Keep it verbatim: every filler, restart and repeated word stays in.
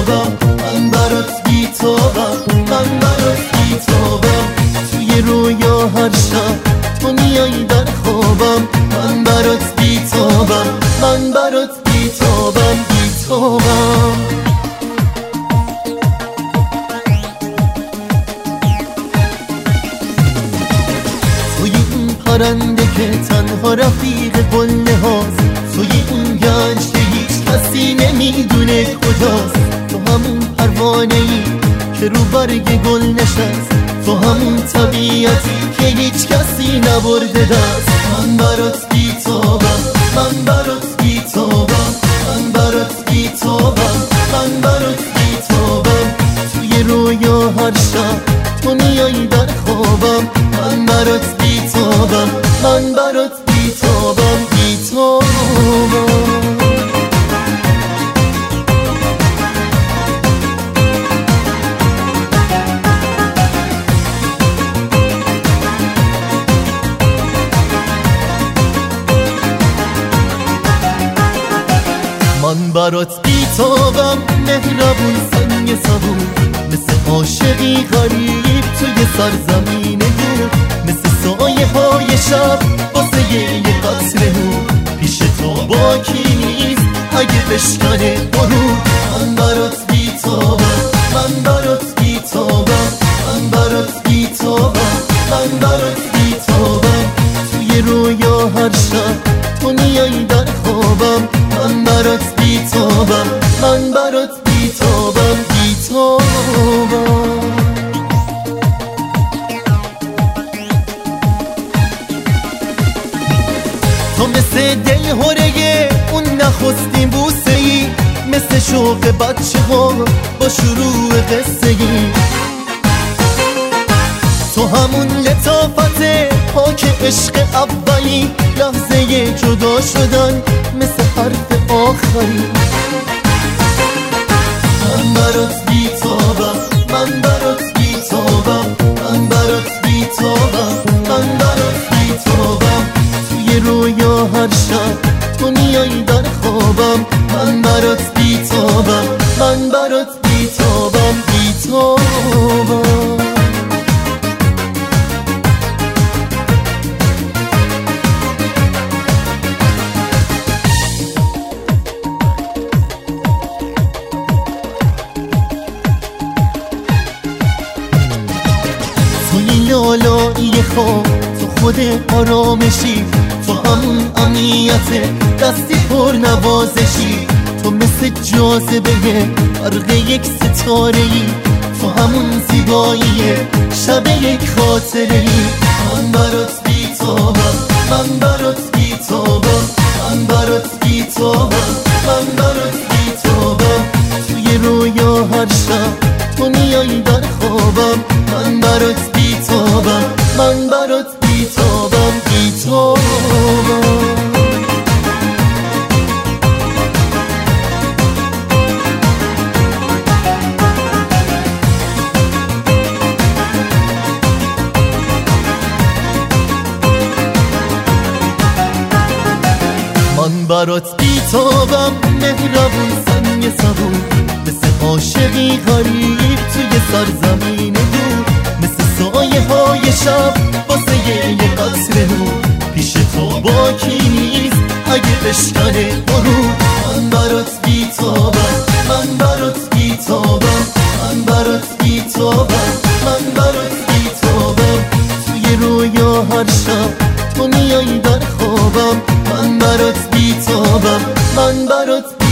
بیتابم، من برات بیتابم، من برات بیتابم. توی رویا هر شب تو میای در خوابم، من برات بیتابم، من برات بیتابم، بیتابم. توی اون پرنده که تنها رفیق قله هاست، توی اون گنج که هیچ کسی نمیدونه کجاست. تو همون پروانه ای که رو برگ گل نشست، تو همون طبیعتی که هیچ کسی نبرده دست. من برات بیتابم، من برات بیتابم، من برات بیتابم، من برات بیتابم. توی رویا هر شب تو میای در خوابم، من برات بیتابم، من برات بیتابم، بیتابم. من برات بیتابم، مهربون سنگ صبور، مثل عاشقی غریب توی سرزمین دور، مثل سایه های شب واسه یه قطره نور. پیش تو باکی نیست اگه بشکنه غرور. من برات بیتابم، من برات بیتابم، من برات بیتابم، من برات بیتابم. توی رویا هر شب تو میای در خوابم، من برات بیتابم، من برات بیتابم، بیتابم. تو مثل دل هرگه اون نخستین بوسه ای، مثل شوق بچه ها با شروع قصه ای. تو همون لطافت پاک عشق اولی، لحظه جدا شدن مثل حرف آخری. من برات بیتابم، من برات بیتابم، من برات بیتابم، من برات بیتابم. توی رویا هر شب تو میای در خوابم، من برات بیتابم، من برات بیتابم، بیتابم. لالایی خواب تو خود آرامشی، تو همون امنیت دستی پر نوازشی. تو مثل جاذبه برق یک ستاره ای، تو همون زیبایی شب یک خاطره ای. من برات بیتابم، من برات بیتابم، من برات بیتابم، من برات بیتابم. توی رویا هر شب تو میای در خوابم، من برات بیتابم، من برات بیتابم، بیتابم. من برات بیتابم، مهربون سنگ صبور، مثل عاشقی غریب توی سرزمین دور، مثل سایه های شب واسه یه قطره نور. پیش تو باکی نیست اگه بشکنه غرور. من برات بیتابم، من برات بیتابم، من برات بیتابم، من برات بیتابم. توی رویا هر شب تو میای در خوابم، من برات بیتابم، من برات